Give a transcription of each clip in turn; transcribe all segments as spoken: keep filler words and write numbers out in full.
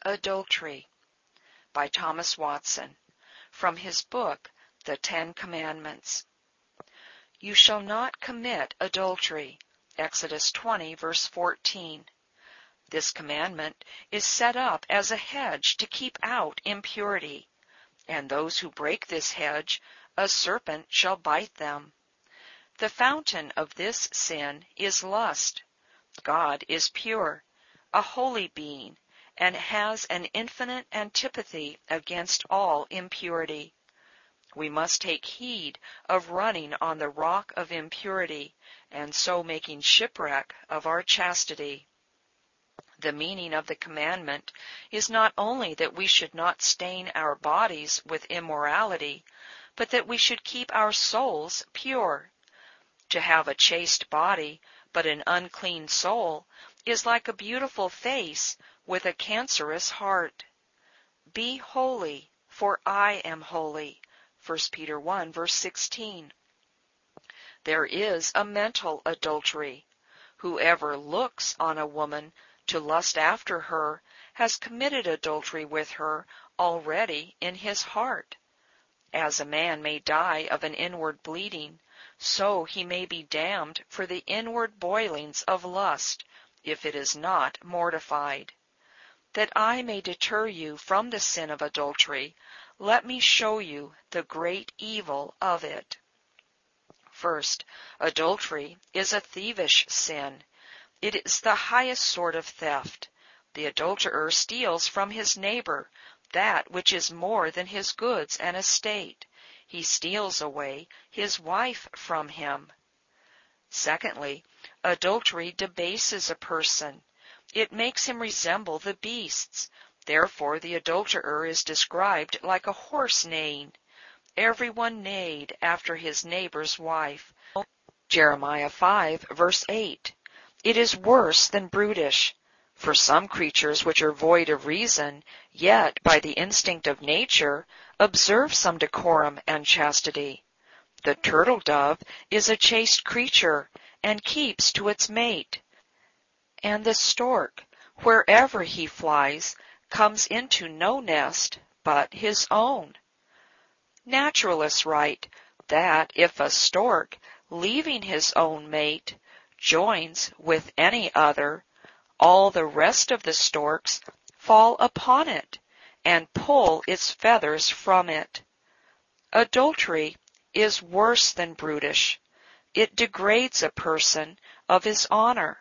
Adultery by Thomas Watson, from his book, The Ten Commandments. You shall not commit adultery. Exodus twenty, verse fourteen. This commandment is set up as a hedge to keep out impurity, and those who break this hedge, a serpent shall bite them. The fountain of this sin is lust. God is pure, a holy being, and has an infinite antipathy against all impurity. We must take heed of running on the rock of impurity, and so making shipwreck of our chastity. The meaning of the commandment is not only that we should not stain our bodies with immorality, but that we should keep our souls pure. To have a chaste body, but an unclean soul, is like a beautiful face with a cancerous heart. Be holy, for I am holy. First Peter one, verse sixteen. There is a mental adultery. Whoever looks on a woman to lust after her has committed adultery with her already in his heart. As a man may die of an inward bleeding, so he may be damned for the inward boilings of lust, if it is not mortified. That I may deter you from the sin of adultery, let me show you the great evil of it. First, adultery is a thievish sin. It is the highest sort of theft. The adulterer steals from his neighbor that which is more than his goods and estate. He steals away his wife from him. Secondly, adultery debases a person. It makes him resemble the beasts. Therefore the adulterer is described like a horse neighing. Everyone neighed after his neighbor's wife. Jeremiah five, verse eight. It is worse than brutish. For some creatures which are void of reason, yet by the instinct of nature, observe some decorum and chastity. The turtle dove is a chaste creature, and keeps to its mate. And the stork, wherever he flies, comes into no nest but his own. Naturalists write that if a stork, leaving his own mate, joins with any other, all the rest of the storks fall upon it and pull its feathers from it. Adultery is worse than brutish. It degrades a person of his honor.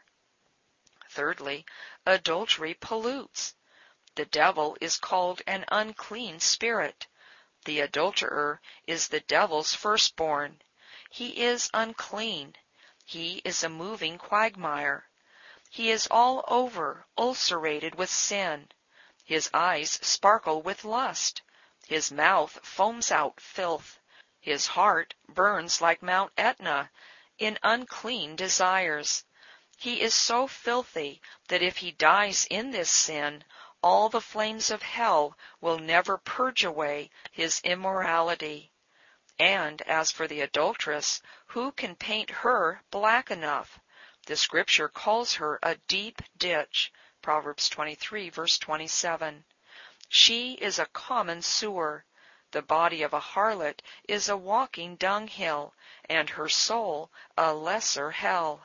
Thirdly, adultery pollutes. The devil is called an unclean spirit. The adulterer is the devil's firstborn. He is unclean. He is a moving quagmire. He is all over ulcerated with sin. His eyes sparkle with lust. His mouth foams out filth. His heart burns like Mount Etna in unclean desires. He is so filthy that if he dies in this sin, all the flames of hell will never purge away his immorality. And as for the adulteress, who can paint her black enough? The Scripture calls her a deep ditch, Proverbs twenty-three, verse twenty-seven. She is a common sewer. The body of a harlot is a walking dunghill, and her soul a lesser hell.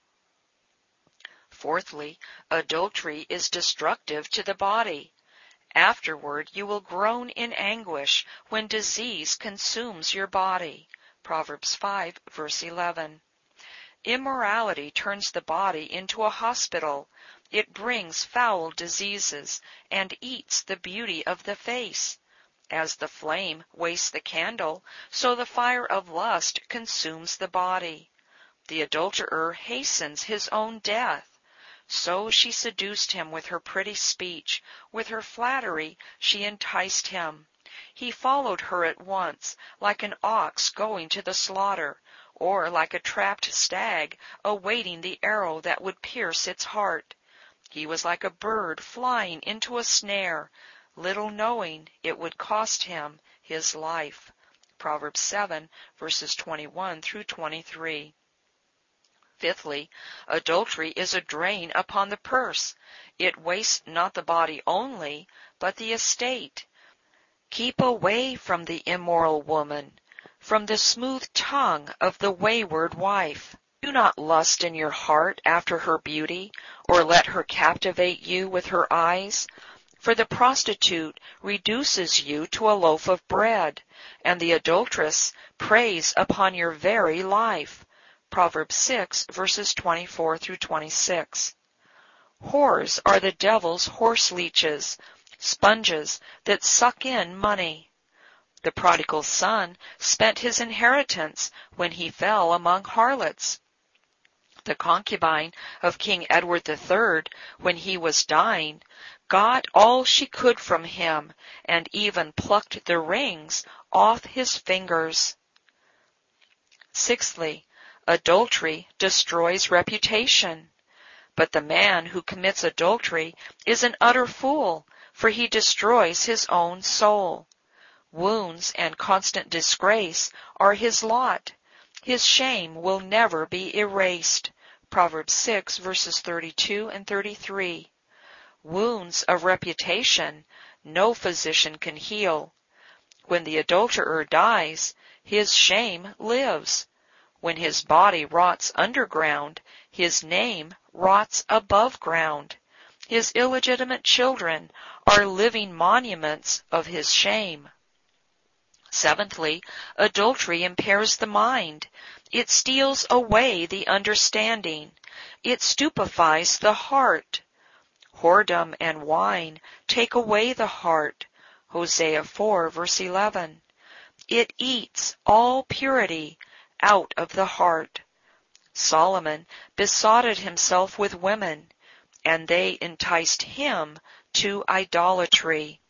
Fourthly, adultery is destructive to the body. Afterward you will groan in anguish when disease consumes your body. Proverbs five, verse eleven. Immorality turns the body into a hospital. It brings foul diseases and eats the beauty of the face. As the flame wastes the candle, so the fire of lust consumes the body. The adulterer hastens his own death. So she seduced him with her pretty speech. With her flattery she enticed him. He followed her at once, like an ox going to the slaughter, or like a trapped stag awaiting the arrow that would pierce its heart. He was like a bird flying into a snare, little knowing it would cost him his life. Proverbs seven, verses twenty-one through twenty-three. Fifthly, adultery is a drain upon the purse. It wastes not the body only, but the estate. Keep away from the immoral woman, from the smooth tongue of the wayward wife. Do not lust in your heart after her beauty, or let her captivate you with her eyes. For the prostitute reduces you to a loaf of bread, and the adulteress preys upon your very life. Proverbs six, verses twenty-four through twenty-six. Whores are the devil's horse leeches, sponges that suck in money. The prodigal son spent his inheritance when he fell among harlots. The concubine of King Edward the Third, when he was dying, got all she could from him, and even plucked the rings off his fingers. Sixthly, adultery destroys reputation. But the man who commits adultery is an utter fool, for he destroys his own soul. Wounds and constant disgrace are his lot. His shame will never be erased. Proverbs six, verses thirty-two and thirty-three. Wounds of reputation no physician can heal. When the adulterer dies, his shame lives. When his body rots underground, his name rots above ground. His illegitimate children are living monuments of his shame. Seventhly, adultery impairs the mind. It steals away the understanding. It stupefies the heart. Whoredom and wine take away the heart. Hosea four, verse eleven. It eats all purity out of the heart. Solomon besotted himself with women, and they enticed him to idolatry.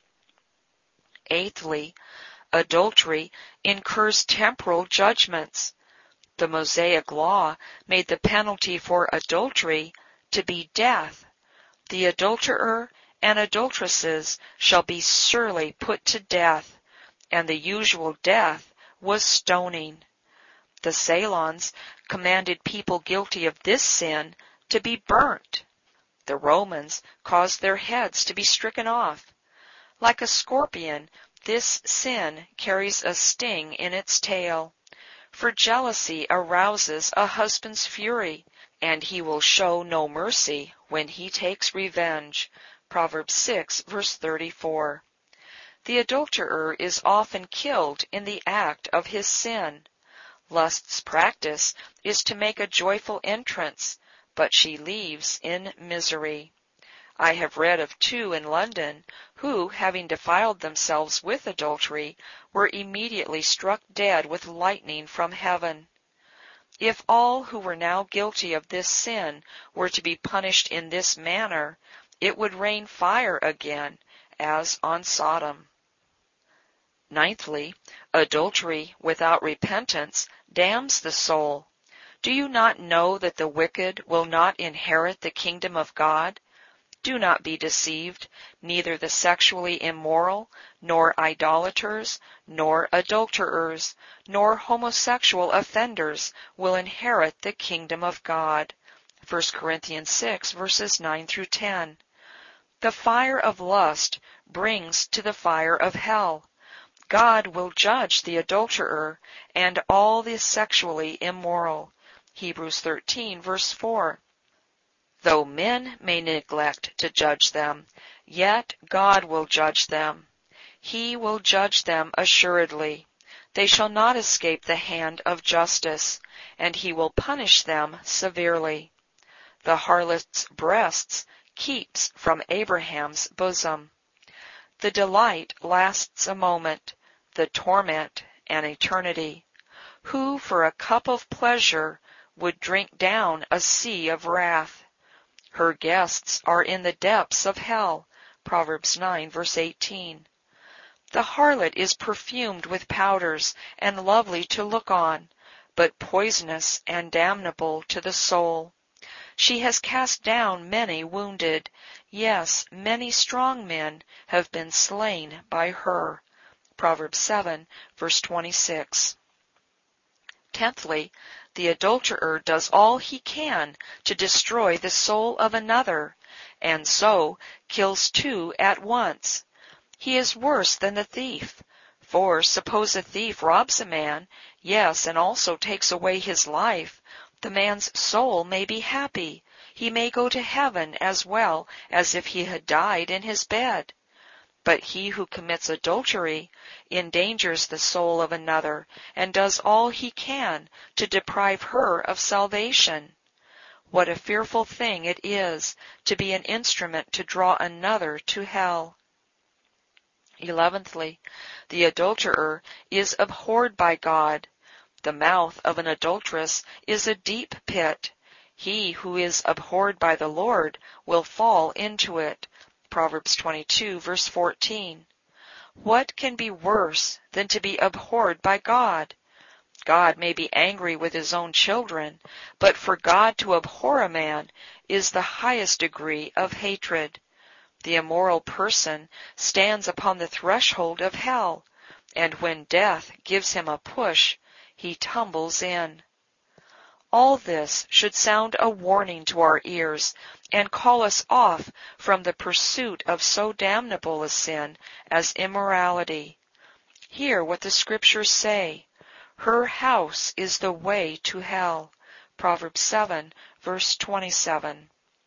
Eighthly, adultery incurs temporal judgments. The Mosaic law made the penalty for adultery to be death. The adulterer and adulteresses shall be surely put to death, and the usual death was stoning. The Salons commanded people guilty of this sin to be burnt. The Romans caused their heads to be stricken off. Like a scorpion, this sin carries a sting in its tail. For jealousy arouses a husband's fury, and he will show no mercy when he takes revenge. Proverbs six, verse thirty-four. The adulterer is often killed in the act of his sin. Lust's practice is to make a joyful entrance, but she leaves in misery. I have read of two in London who, having defiled themselves with adultery, were immediately struck dead with lightning from heaven. If all who were now guilty of this sin were to be punished in this manner, it would rain fire again, as on Sodom. Ninthly, adultery without repentance damns the soul. Do you not know that the wicked will not inherit the kingdom of God? Do not be deceived. Neither the sexually immoral, nor idolaters, nor adulterers, nor homosexual offenders will inherit the kingdom of God. First Corinthians six, verses nine through ten. The fire of lust brings to the fire of hell. God will judge the adulterer and all the sexually immoral. Hebrews thirteen, verse four. Though men may neglect to judge them, yet God will judge them. He will judge them assuredly. They shall not escape the hand of justice, and he will punish them severely. The harlot's breasts keeps from Abraham's bosom. The delight lasts a moment, the torment an eternity. Who for a cup of pleasure would drink down a sea of wrath? Her guests are in the depths of hell. Proverbs nine, verse eighteen. The harlot is perfumed with powders and lovely to look on, but poisonous and damnable to the soul. She has cast down many wounded. Yes, many strong men have been slain by her. Proverbs seven, verse twenty-six. Tenthly, the adulterer does all he can to destroy the soul of another, and so kills two at once. He is worse than the thief. For suppose a thief robs a man, yes, and also takes away his life, the man's soul may be happy. He may go to heaven as well as if he had died in his bed. But he who commits adultery endangers the soul of another, and does all he can to deprive her of salvation. What a fearful thing it is to be an instrument to draw another to hell. Eleventhly, the adulterer is abhorred by God. The mouth of an adulteress is a deep pit. He who is abhorred by the Lord will fall into it. Proverbs twenty-two, verse fourteen. What can be worse than to be abhorred by God? God may be angry with his own children, but for God to abhor a man is the highest degree of hatred. The immoral person stands upon the threshold of hell, and when death gives him a push, he tumbles in. All this should sound a warning to our ears and call us off from the pursuit of so damnable a sin as immorality. Hear what the Scriptures say. Her house is the way to hell. Proverbs seven, verse twenty-seven.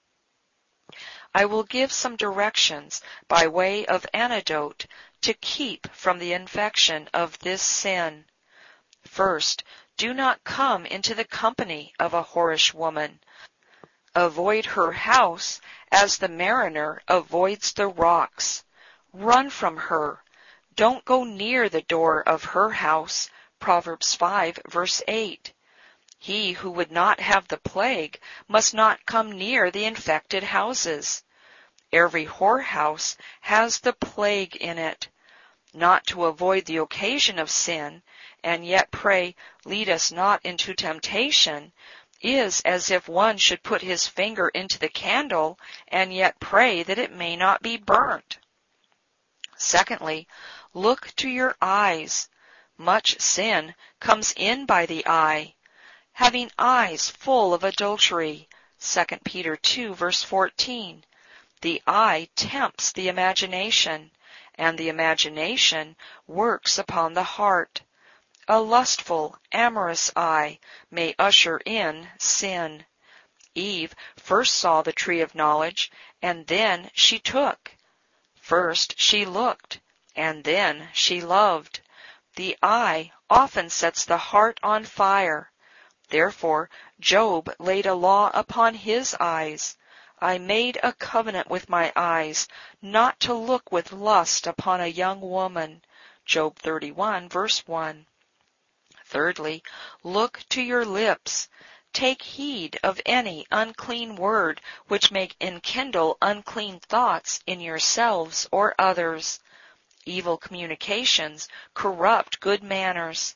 I will give some directions by way of antidote to keep from the infection of this sin. First, do not come into the company of a whorish woman. Avoid her house as the mariner avoids the rocks. Run from her. Don't go near the door of her house. Proverbs five, verse eight. He who would not have the plague must not come near the infected houses. Every whorehouse has the plague in it. Not to avoid the occasion of sin, and yet pray, lead us not into temptation, is as if one should put his finger into the candle and yet pray that it may not be burnt. Secondly, look to your eyes. Much sin comes in by the eye. Having eyes full of adultery, Second Peter two, verse fourteen. The eye tempts the imagination, and the imagination works upon the heart. A lustful, amorous eye may usher in sin. Eve first saw the tree of knowledge, and then she took. First she looked, and then she loved. The eye often sets the heart on fire. Therefore Job laid a law upon his eyes. I made a covenant with my eyes, not to look with lust upon a young woman. Job thirty-one, verse one. Thirdly, look to your lips. Take heed of any unclean word which may enkindle unclean thoughts in yourselves or others. Evil communications corrupt good manners.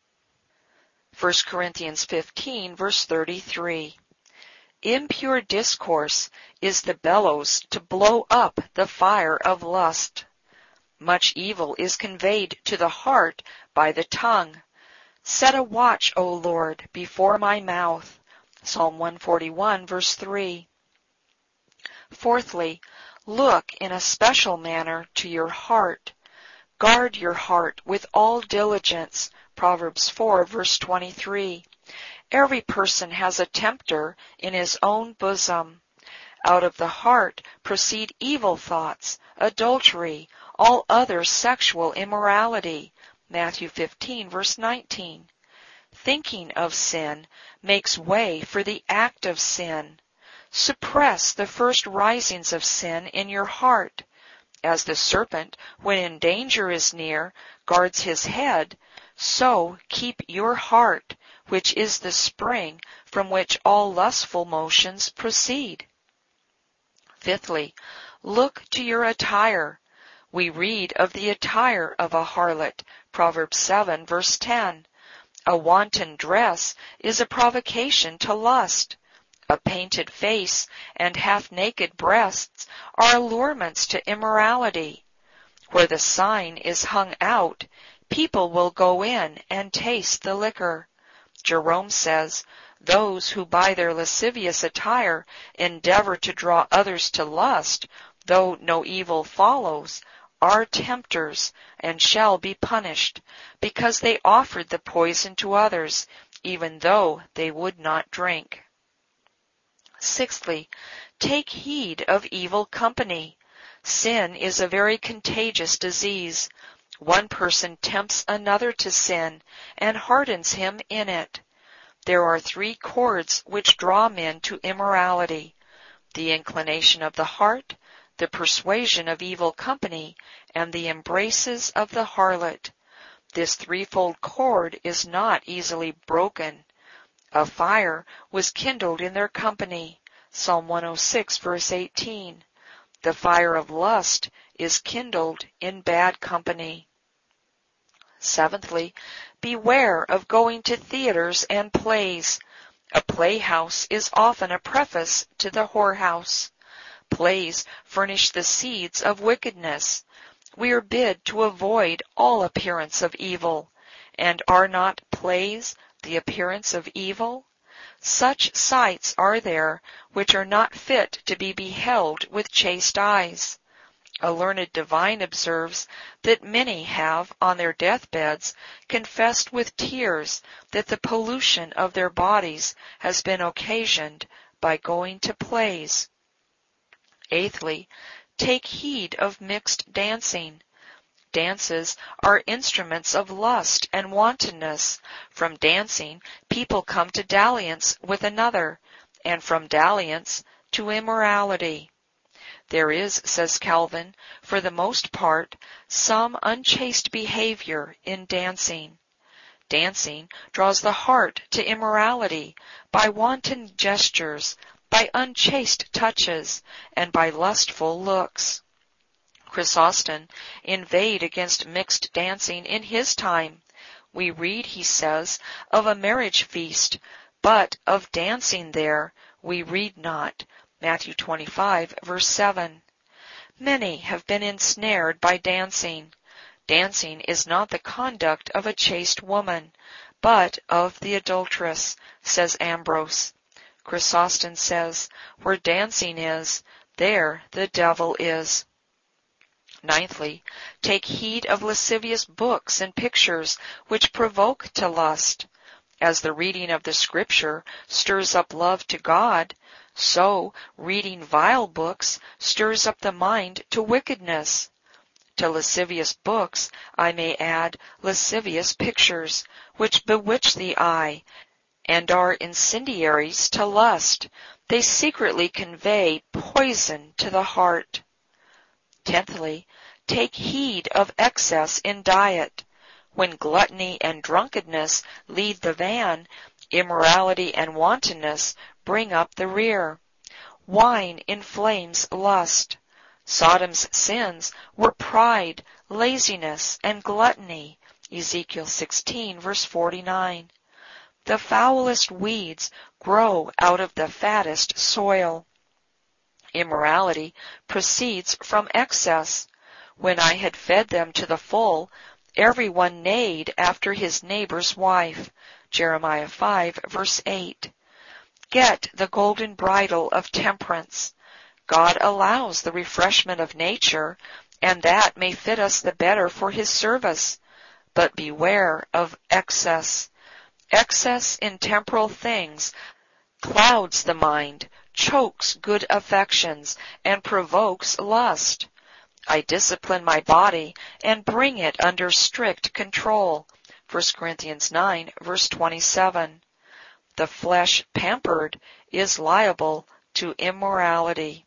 First Corinthians fifteen, verse thirty-three. Impure discourse is the bellows to blow up the fire of lust. Much evil is conveyed to the heart by the tongue. Set a watch, O Lord, before my mouth. Psalm one forty-one, verse three. Fourthly, look in a special manner to your heart. Guard your heart with all diligence. Proverbs four, verse twenty-three. Every person has a tempter in his own bosom. Out of the heart proceed evil thoughts, adultery, all other sexual immorality. Matthew fifteen, verse nineteen. Thinking of sin makes way for the act of sin. Suppress the first risings of sin in your heart. As the serpent, when in danger is near, guards his head, so keep your heart, which is the spring from which all lustful motions proceed. Fifthly, look to your attire. We read of the attire of a harlot, Proverbs seven, verse ten. A wanton dress is a provocation to lust. A painted face and half-naked breasts are allurements to immorality. Where the sign is hung out, people will go in and taste the liquor. Jerome says, "Those who by their lascivious attire endeavor to draw others to lust, though no evil follows, are tempters, and shall be punished, because they offered the poison to others, even though they would not drink." Sixthly, take heed of evil company. Sin is a very contagious disease. One person tempts another to sin, and hardens him in it. There are three cords which draw men to immorality: the inclination of the heart, the persuasion of evil company, and the embraces of the harlot. This threefold cord is not easily broken. A fire was kindled in their company. Psalm one oh six, verse eighteen. The fire of lust is kindled in bad company. Seventhly, beware of going to theaters and plays. A playhouse is often a preface to the whorehouse. Plays furnish the seeds of wickedness. We are bid to avoid all appearance of evil. And are not plays the appearance of evil? Such sights are there which are not fit to be beheld with chaste eyes. A learned divine observes that many have, on their deathbeds, confessed with tears that the pollution of their bodies has been occasioned by going to plays. Eighthly, take heed of mixed dancing. Dances are instruments of lust and wantonness. From dancing, people come to dalliance with another, and from dalliance to immorality. There is, says Calvin, for the most part, some unchaste behavior in dancing. Dancing draws the heart to immorality by wanton gestures, by unchaste touches, and by lustful looks. Chrysostom inveighed against mixed dancing in his time. We read, he says, of a marriage feast, but of dancing there we read not. Matthew twenty-five, verse seven. Many have been ensnared by dancing. Dancing is not the conduct of a chaste woman, but of the adulteress, says Ambrose. Chrysostom says, where dancing is, there the devil is. Ninthly, take heed of lascivious books and pictures which provoke to lust. As the reading of the Scripture stirs up love to God, so reading vile books stirs up the mind to wickedness. To lascivious books I may add lascivious pictures, which bewitch the eye, and are incendiaries to lust. They secretly convey poison to the heart. Tenthly, take heed of excess in diet. When gluttony and drunkenness lead the van, immorality and wantonness bring up the rear. Wine inflames lust. Sodom's sins were pride, laziness, and gluttony. Ezekiel sixteen, verse forty-nine. The foulest weeds grow out of the fattest soil. Immorality proceeds from excess. When I had fed them to the full, every one neighed after his neighbor's wife. Jeremiah five, verse eight. Get the golden bridle of temperance. God allows the refreshment of nature, and that may fit us the better for his service. But beware of excess. Excess in temporal things clouds the mind, chokes good affections, and provokes lust. I discipline my body and bring it under strict control. First Corinthians nine, verse twenty-seven. The flesh pampered is liable to immorality.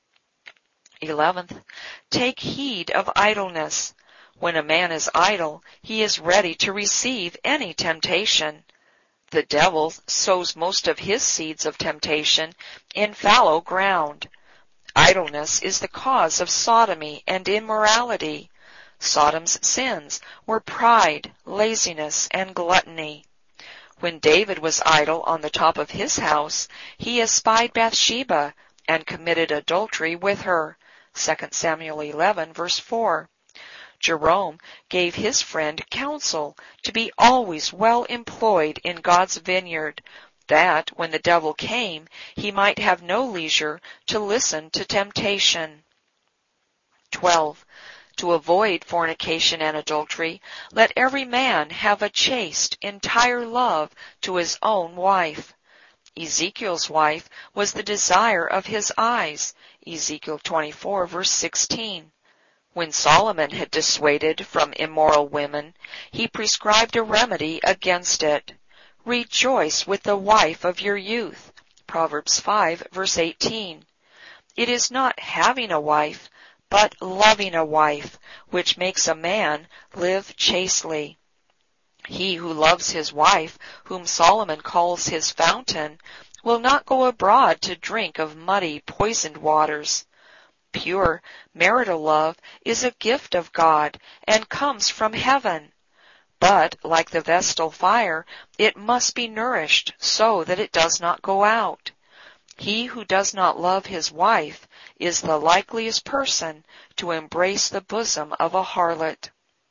Eleventh, take heed of idleness. When a man is idle, he is ready to receive any temptation. The devil sows most of his seeds of temptation in fallow ground. Idleness is the cause of sodomy and immorality. Sodom's sins were pride, laziness, and gluttony. When David was idle on the top of his house, he espied Bathsheba and committed adultery with her. Second Samuel eleven, verse four. Jerome gave his friend counsel to be always well employed in God's vineyard, that, when the devil came, he might have no leisure to listen to temptation. twelve. To avoid fornication and adultery, let every man have a chaste, entire love to his own wife. Ezekiel's wife was the desire of his eyes, Ezekiel twenty-four, verse sixteen. When Solomon had dissuaded from immoral women, he prescribed a remedy against it. Rejoice with the wife of your youth, Proverbs five, verse eighteen. It is not having a wife, but loving a wife, which makes a man live chastely. He who loves his wife, whom Solomon calls his fountain, will not go abroad to drink of muddy, poisoned waters. Pure marital love is a gift of God and comes from heaven. But, like the Vestal fire, it must be nourished so that it does not go out. He who does not love his wife is the likeliest person to embrace the bosom of a harlot.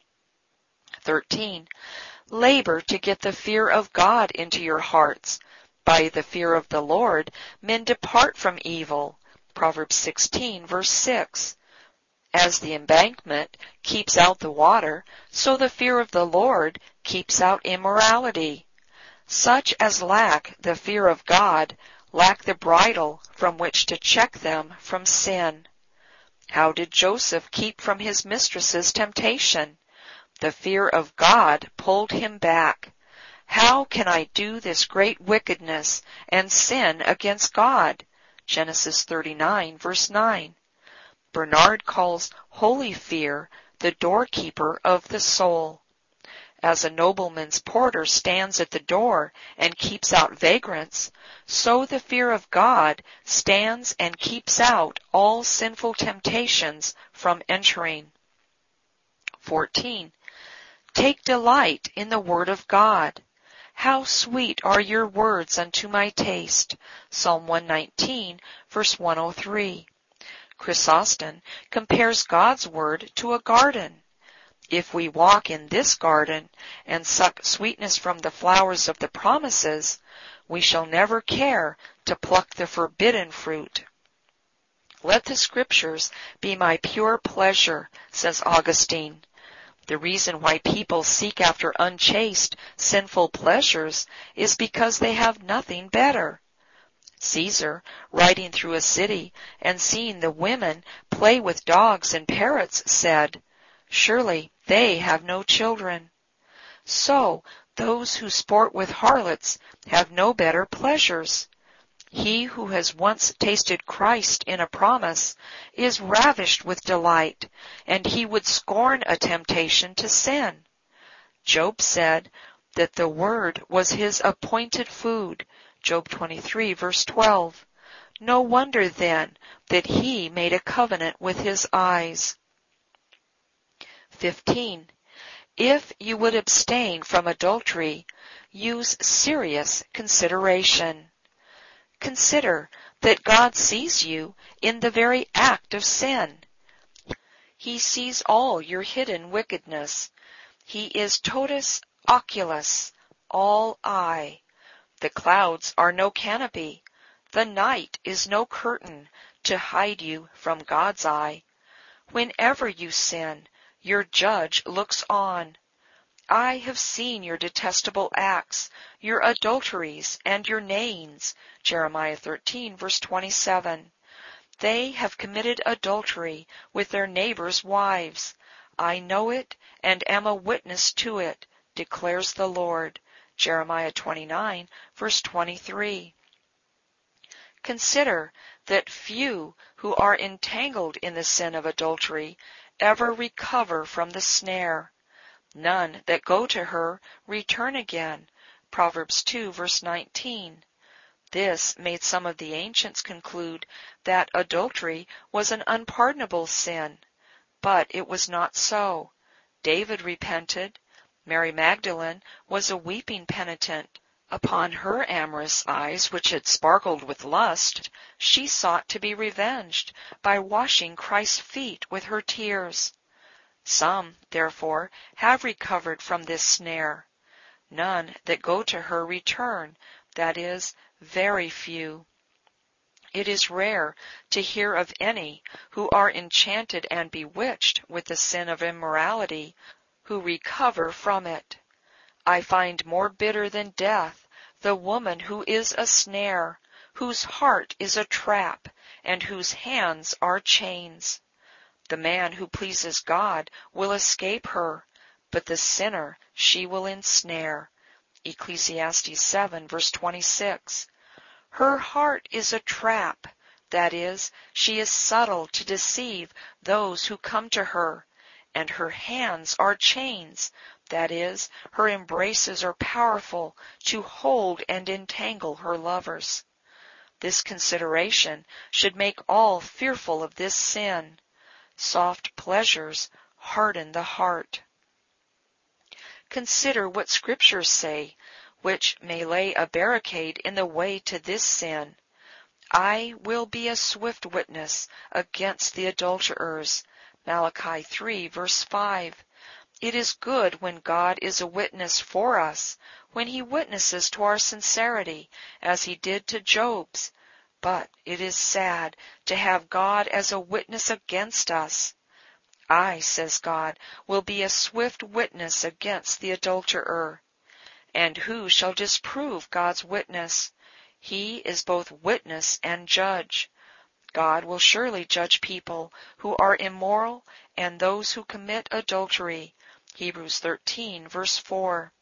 thirteen. Labor to get the fear of God into your hearts. By the fear of the Lord, men depart from evil. Proverbs sixteen, verse six. As the embankment keeps out the water, so the fear of the Lord keeps out immorality. Such as lack the fear of God lack the bridle from which to check them from sin. How did Joseph keep from his mistress's temptation? The fear of God pulled him back. How can I do this great wickedness and sin against God? Genesis thirty-nine, verse nine. Bernard calls holy fear the doorkeeper of the soul. As a nobleman's porter stands at the door and keeps out vagrants, so the fear of God stands and keeps out all sinful temptations from entering. fourteen. Take delight in the word of God. How sweet are your words unto my taste. Psalm one nineteen, verse one oh three. Chrysostom compares God's word to a garden. If we walk in this garden and suck sweetness from the flowers of the promises, we shall never care to pluck the forbidden fruit. Let the Scriptures be my pure pleasure, says Augustine. The reason why people seek after unchaste, sinful pleasures is because they have nothing better. Caesar, riding through a city and seeing the women play with dogs and parrots, said, "Surely they have no children." So, those who sport with harlots have no better pleasures. He who has once tasted Christ in a promise is ravished with delight, and he would scorn a temptation to sin. Job said that the word was his appointed food, Job twenty-three, verse twelve. No wonder, then, that he made a covenant with his eyes. fifteen. If you would abstain from adultery, use serious consideration. Consider that God sees you in the very act of sin. He sees all your hidden wickedness. He is totus oculus, all eye. The clouds are no canopy. The night is no curtain to hide you from God's eye. Whenever you sin, your judge looks on. I have seen your detestable acts, your adulteries, and your neighings, Jeremiah thirteen, verse twenty-seven. They have committed adultery with their neighbors' wives. I know it and am a witness to it, declares the Lord, Jeremiah twenty-nine, verse twenty-three. Consider that few who are entangled in the sin of adultery ever recover from the snare. None that go to her return again, Proverbs two, verse nineteen. This made some of the ancients conclude that adultery was an unpardonable sin, but it was not so. David repented. Mary Magdalene was a weeping penitent. Upon her amorous eyes, which had sparkled with lust, she sought to be revenged by washing Christ's feet with her tears. Some, therefore, have recovered from this snare. None that go to her return, that is, very few. It is rare to hear of any who are enchanted and bewitched with the sin of immorality, who recover from it. I find more bitter than death the woman who is a snare, whose heart is a trap, and whose hands are chains. The man who pleases God will escape her, but the sinner she will ensnare. Ecclesiastes seven, verse twenty-six. Her heart is a trap, that is, she is subtle to deceive those who come to her, and her hands are chains, that is, her embraces are powerful to hold and entangle her lovers. This consideration should make all fearful of this sin. Soft pleasures harden the heart. Consider what Scriptures say, which may lay a barricade in the way to this sin. I will be a swift witness against the adulterers. Malachi three, verse five. It is good when God is a witness for us, when he witnesses to our sincerity, as he did to Job's. But it is sad to have God as a witness against us. I, says God, will be a swift witness against the adulterer. And who shall disprove God's witness? He is both witness and judge. God will surely judge people who are immoral and those who commit adultery. Hebrews thirteen, verse four.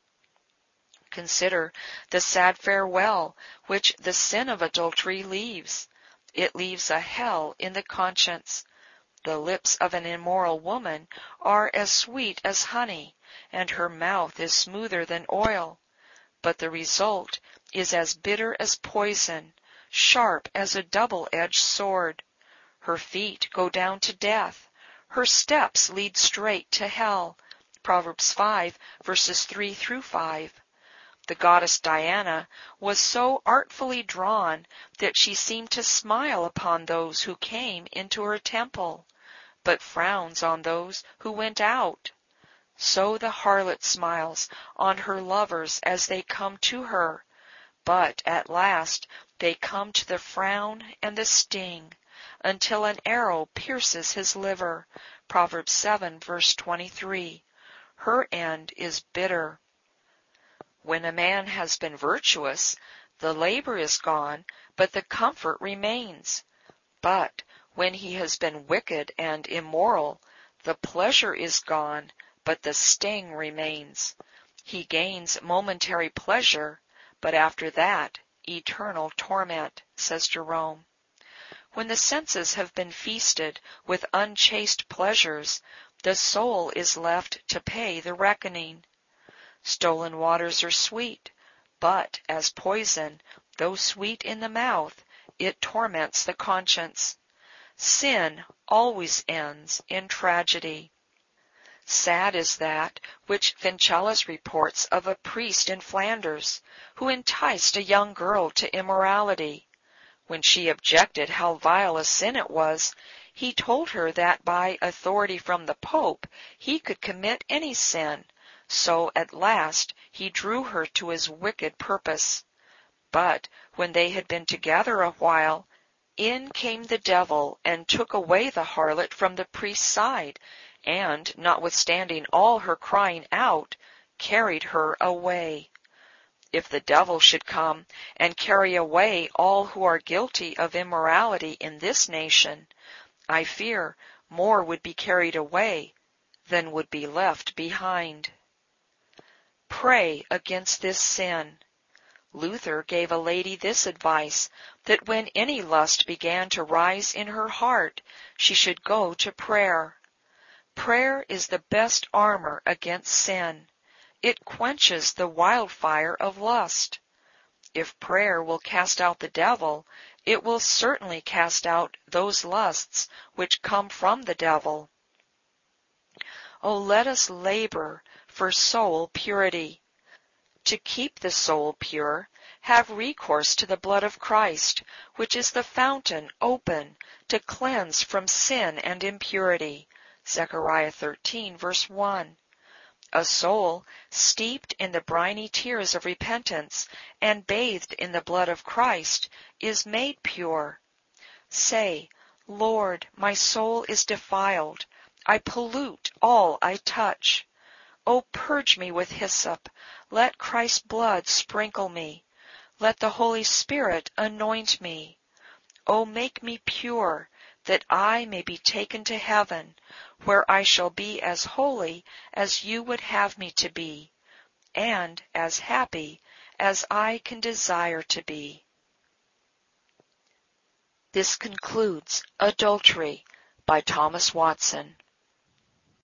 Consider the sad farewell which the sin of adultery leaves. It leaves a hell in the conscience. The lips of an immoral woman are as sweet as honey, and her mouth is smoother than oil. But the result is as bitter as poison, sharp as a double-edged sword. Her feet go down to death. Her steps lead straight to hell. Proverbs five, verses three through five. The goddess Diana was so artfully drawn that she seemed to smile upon those who came into her temple, but frowns on those who went out. So the harlot smiles on her lovers as they come to her, but at last they come to the frown and the sting, until an arrow pierces his liver. Proverbs seven, verse twenty-three. Her end is bitter. When a man has been virtuous, the labor is gone, but the comfort remains. But when he has been wicked and immoral, the pleasure is gone, but the sting remains. He gains momentary pleasure, but after that, eternal torment, says Jerome. When the senses have been feasted with unchaste pleasures, the soul is left to pay the reckoning. Stolen waters are sweet, but as poison, though sweet in the mouth, it torments the conscience. Sin always ends in tragedy. Sad is that which Vincelas reports of a priest in Flanders, who enticed a young girl to immorality. When she objected how vile a sin it was, he told her that by authority from the Pope he could commit any sin, so at last he drew her to his wicked purpose. But when they had been together a while, in came the devil and took away the harlot from the priest's side, and, notwithstanding all her crying out, carried her away. If the devil should come and carry away all who are guilty of immorality in this nation, I fear more would be carried away than would be left behind. Pray against this sin. Luther gave a lady this advice, that when any lust began to rise in her heart, she should go to prayer. Prayer is the best armor against sin. It quenches the wildfire of lust. If prayer will cast out the devil, it will certainly cast out those lusts which come from the devil. Oh, let us labor for soul purity. To keep the soul pure, have recourse to the blood of Christ, which is the fountain open to cleanse from sin and impurity. Zechariah thirteen, verse one. A soul steeped in the briny tears of repentance and bathed in the blood of Christ is made pure. Say, Lord, my soul is defiled. I pollute all I touch. O purge me with hyssop. Let Christ's blood sprinkle me. Let the Holy Spirit anoint me. O make me pure, that I may be taken to heaven, where I shall be as holy as you would have me to be, and as happy as I can desire to be. This concludes Adultery by Thomas Watson.